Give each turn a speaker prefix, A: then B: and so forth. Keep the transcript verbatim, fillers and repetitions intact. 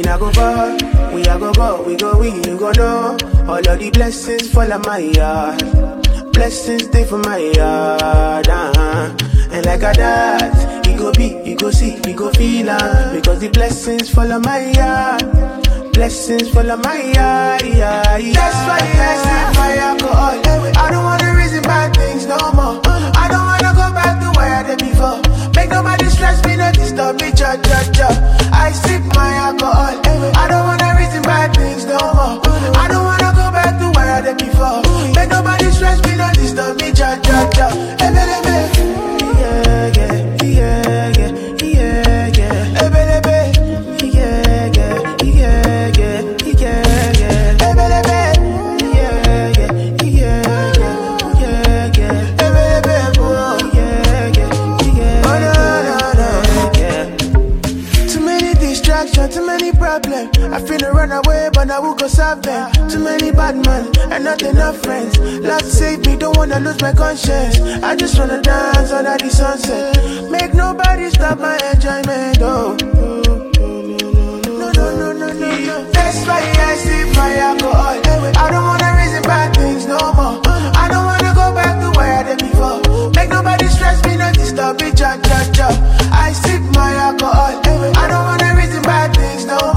A: not go far, we are go go, we go we, you go know. All of the blessings fall on my yard. Blessings stay for my yard, uh-huh. And like a that, you go be, you go see, you go feel uh, because the blessings fall on my yard. Blessings fall on my yard, yeah, yeah. That's why I sip my alcohol. I don't wanna reason bad things no more. I don't wanna go back to where I did before. Make nobody stress me, no disturb me, cha cha cha. I sip my alcohol. I don't wanna reason bad things no more. I don't wanna go back to where I did before. Make nobody stress me, no disturb me, cha cha cha. Ebe lebe, yeah yeah yeah yeah yeah yeah. Ebe lebe, yeah yeah yeah yeah yeah yeah. Ebe lebe, yeah yeah yeah yeah yeah. Ebe lebe, oh yeah yeah yeah. Oh no no no yeah. Too many distractions, too many problems. I finna run away, but I will go solve them. Too many bad men and not enough friends. Lord save me, don't wanna lose my conscience. I just wanna dance under the sunset. Make nobody stop my enjoyment, oh. No, no, no, no, no, no. That's why I sip my alcohol. I don't wanna reason bad things no more. I don't wanna go back to where I did before. Make nobody stress me, no disturb me, cha cha cha. I sip my alcohol. I don't wanna reason bad things no more.